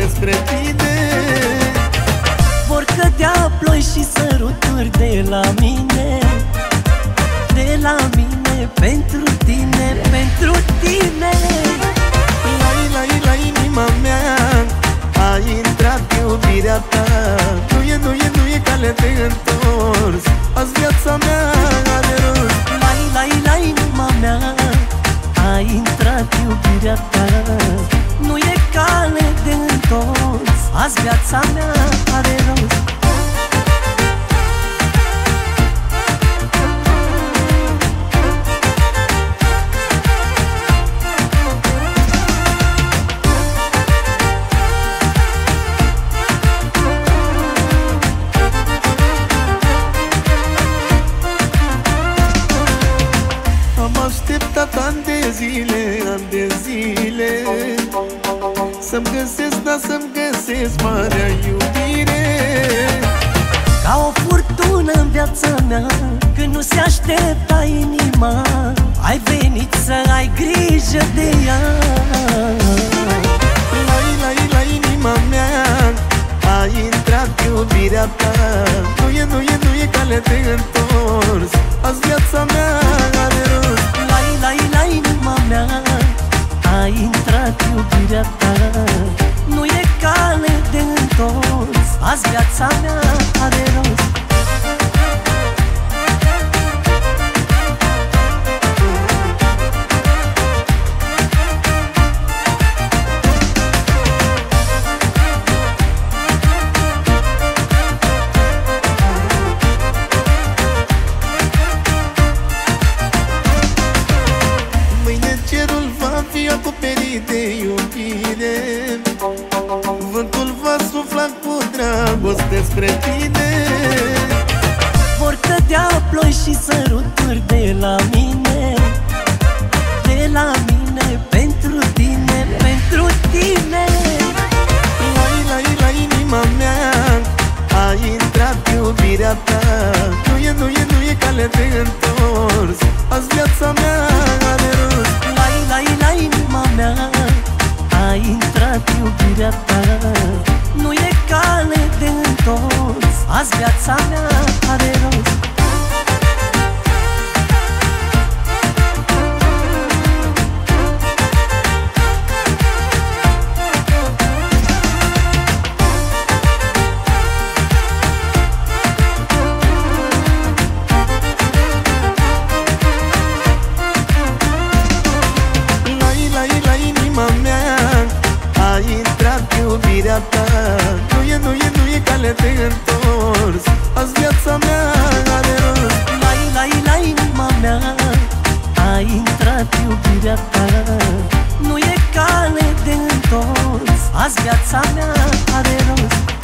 despre tine. Vor cădea ploi și săruturi de la mine, de la mine, pentru tine, pentru tine. La inima mea a intrat iubirea ta. Nu e cale de întors, azi viața mea are rost. La inima mea a intrat iubirea ta. Nu e cale de întors, azi viața mea are rost. Am așteptat ani de zile să-mi găsesc, da, să-mi găsesc marea iubire. Ca o furtună în viața mea, când nu se aștepta inima, ai venit să ai grijă de ea. La inima mea a intrat iubirea ta. Nu e cale de întors, azi viața mea are rost. La inima mea a intrat iubirea ta. Nu e cale de întors, azi viața mea are rost. Cerul va fi acoperit de iubire, vântul va sufla cu dragoste spre tine. Vor cădea ploi și săruturi de la mine, de la mine, pentru tine, pentru tine. La inima mea a intrat iubirea ta. Nu e cale de întors, azi viața mea are rost. La inima mea a intrat iubirea ta. Nu e cale de întors, azi viața mea are rost. A intrat iubirea ta. Nu e cale de întors, azi viața mea are rost. La inima mea a intrat iubirea ta. Nu e cale de întors, azi viața mea are rost.